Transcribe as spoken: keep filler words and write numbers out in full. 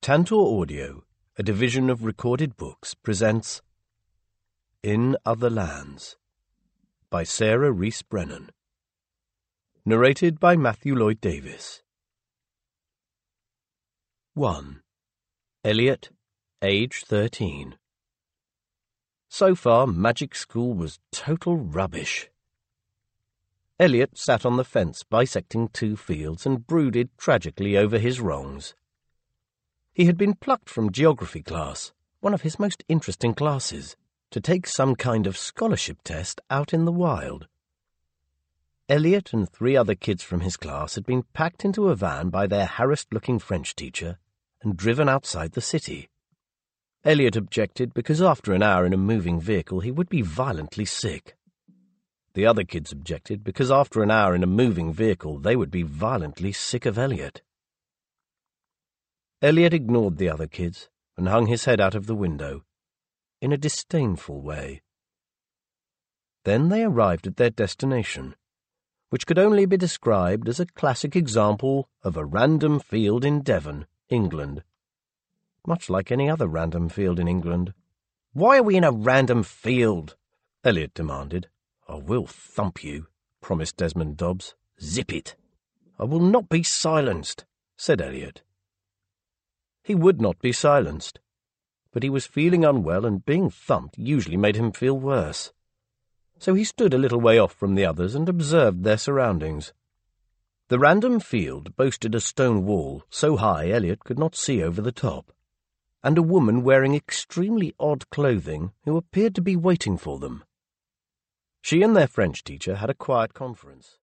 Tantor Audio, a division of Recorded Books, presents In Other Lands by Sarah Rees Brennan. Narrated by Matthew Lloyd Davis. one. Elliot, age thirteen. So far, magic school was total rubbish. Elliot sat on the fence bisecting two fields and brooded tragically over his wrongs. He had been plucked from geography class, one of his most interesting classes, to take some kind of scholarship test out in the wild. Elliot and three other kids from his class had been packed into a van by their harassed-looking French teacher and driven outside the city. Elliot objected because after an hour in a moving vehicle he would be violently sick. The other kids objected because after an hour in a moving vehicle they would be violently sick of Elliot. Elliot ignored the other kids and hung his head out of the window, in a disdainful way. Then they arrived at their destination, which could only be described as a classic example of a random field in Devon, England. Much like any other random field in England. "Why are we in a random field?" Elliot demanded. "I will thump you," promised Desmond Dobbs. "Zip it." "I will not be silenced," said Elliot. He would not be silenced, but he was feeling unwell and being thumped usually made him feel worse. So he stood a little way off from the others and observed their surroundings. The random field boasted a stone wall so high Elliot could not see over the top, and a woman wearing extremely odd clothing who appeared to be waiting for them. She and their French teacher had a quiet conference.